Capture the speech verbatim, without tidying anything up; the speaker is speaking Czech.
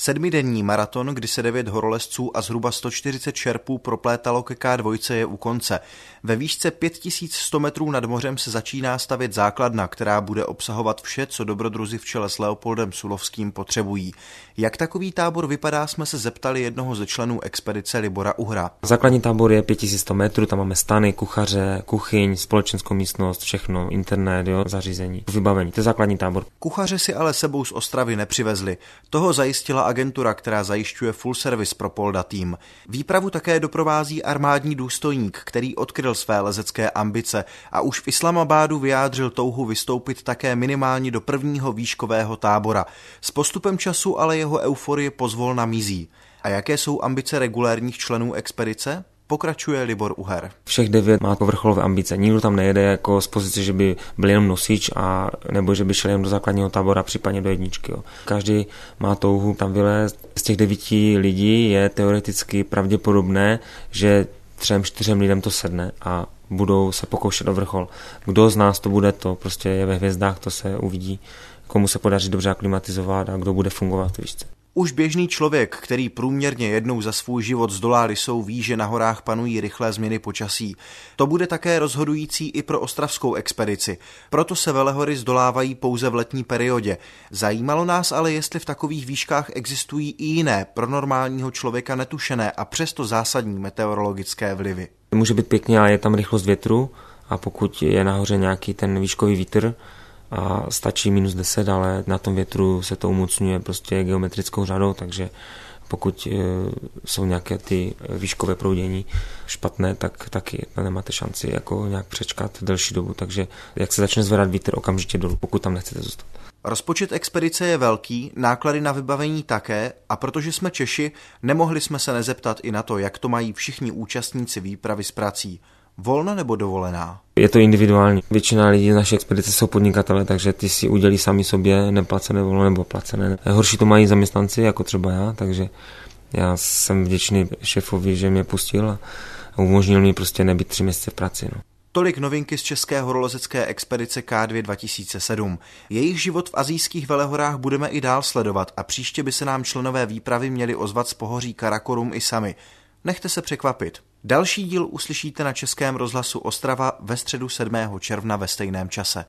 Sedmidenní maraton, kdy se devět horolezců a zhruba sto čtyřicet šerpů proplétalo ke ká dva, je u konce. Ve výšce pět tisíc sto metrů nad mořem se začíná stavět základna, která bude obsahovat vše, co dobrodruzi v čele s Leopoldem Sulovským potřebují. Jak takový tábor vypadá, jsme se zeptali jednoho ze členů expedice Libora Uhra. Základní tábor je pět tisíc sto metrů, tam máme stany, kuchaře, kuchyň, společenskou místnost, všechno, internet, jo, zařízení, vybavení. To je základní tábor. Kuchaře si ale sebou z Ostravy nepřivezli. Toho zajistila agentura, která zajišťuje full service pro Polda tým. Výpravu také doprovází armádní důstojník, který odkryl své lezecké ambice a už v Islamabádu vyjádřil touhu vystoupit také minimálně do prvního výškového tábora. S postupem času ale jeho euforie pozvolna mizí. A jaké jsou ambice regulérních členů expedice? Pokračuje Libor Uher. Všech devět má vrcholové ambice. Nikdo tam nejede jako z pozice, že by byl jenom nosič a nebo že by šel jen do základního tábora, případně do jedničky. Jo. Každý má touhu tam vylézt. Z těch devíti lidí je teoreticky pravděpodobné, že třem, čtyřem lidem to sedne a budou se pokoušet o vrchol. Kdo z nás to bude, to prostě je ve hvězdách, to se uvidí, komu se podaří dobře aklimatizovat a kdo bude fungovat v výšce. Už běžný člověk, který průměrně jednou za svůj život zdolá Lisou, ví, že na horách panují rychlé změny počasí. To bude také rozhodující i pro ostravskou expedici. Proto se velehory zdolávají pouze v letní periodě. Zajímalo nás ale, jestli v takových výškách existují i jiné, pro normálního člověka netušené a přesto zásadní meteorologické vlivy. Může být pěkně, ale je tam rychlost větru a pokud je nahoře nějaký ten výškový vítr, a stačí minus deset, ale na tom větru se to umocňuje prostě geometrickou řadou, takže pokud e, jsou nějaké ty výškové proudění špatné, tak taky nemáte šanci jako nějak přečkat delší dobu, takže jak se začne zvedat vítr, okamžitě dolů, pokud tam nechcete zůstat. Rozpočet expedice je velký, náklady na vybavení také a protože jsme Češi, nemohli jsme se nezeptat i na to, jak to mají všichni účastníci výpravy s prací. Volno nebo dovolená? Je to individuální. Většina lidí z naší expedice jsou podnikatelé, takže ty si udělí sami sobě neplacené volno nebo placené. Horší to mají zaměstnanci, jako třeba já, takže já jsem vděčný šéfovi, že mě pustil a umožnil mi prostě nebýt tři měsíce v práci. No. Tolik novinky z české horolezecké expedice ká dva dva tisíce sedm. Jejich život v asijských velehorách budeme i dál sledovat a příště by se nám členové výpravy měli ozvat z pohoří Karakorum i sami. Nechte se překvapit. Další díl uslyšíte na Českém rozhlasu Ostrava ve středu sedmého června ve stejném čase.